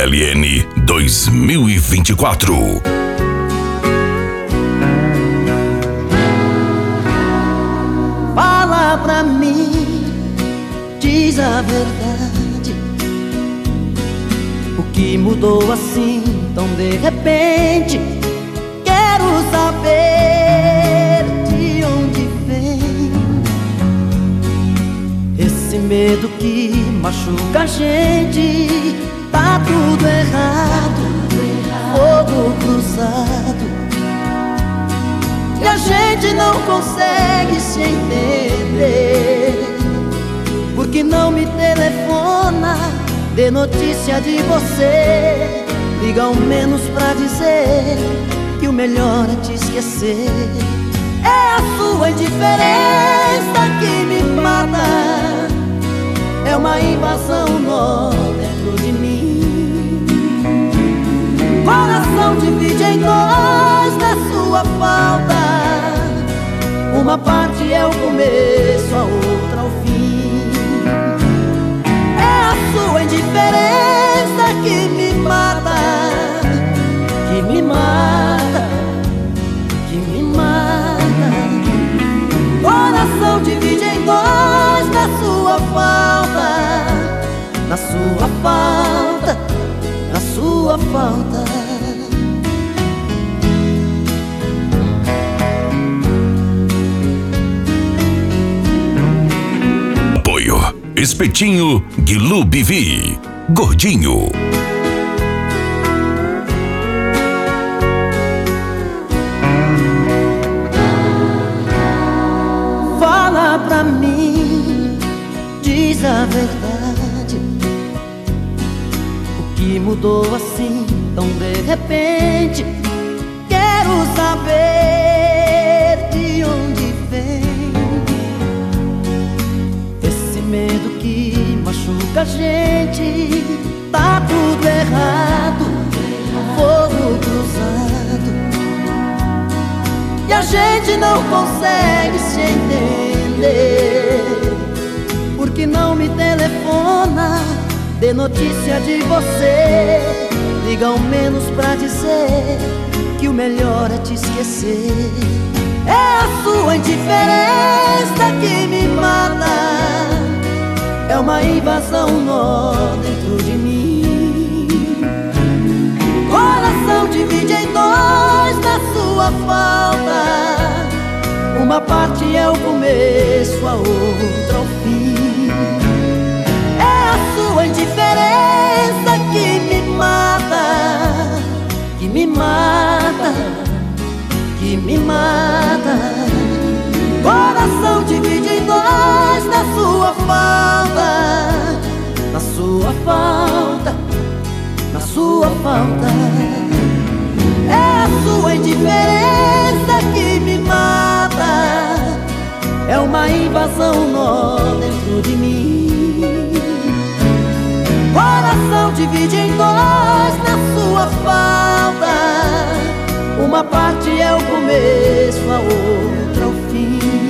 CLN 2024. Fala pra mim, diz a verdade. O que mudou assim tão de repente? Quero saber de onde vem esse medo que machuca a gente. Tá tudo errado, fogo cruzado, e a gente não consegue se entender. Por que não me telefona, dê notícia de você? Liga ao menos pra dizer que o melhor é te esquecer. É a sua indiferença que me mata, é uma invasão nó dentro de mim. Coração divide em dois na sua falta, uma parte é o começo, a outra o fim. É a sua indiferença que me mata, que me mata, que me mata. Coração divide em dois na sua falta, na sua falta, na sua falta. Apoio Espetinho Guilu Bivi Gordinho. Fala pra mim, diz a verdade. O que mudou assim tão de repente? Quero saber de onde vem esse medo que machuca a gente. Tá tudo errado, fogo cruzado, e a gente não consegue se entender. Por que não me telefona, dê notícia de você? Liga ao menos pra dizer que o melhor é te esquecer. É a sua indiferença que me mata, é uma invasão nó dentro de mim. Coração divide em dois na sua falta, uma parte é o começo, a outra o fim. É a sua indiferença que me mata, que me mata, que me mata. Coração divide em dois na sua falta, na sua falta, na sua falta. É a sua indiferença que me mata, é uma invasão nó dentro de mim. Coração divide em dois na sua falta, uma parte é o começo, a outra o fim.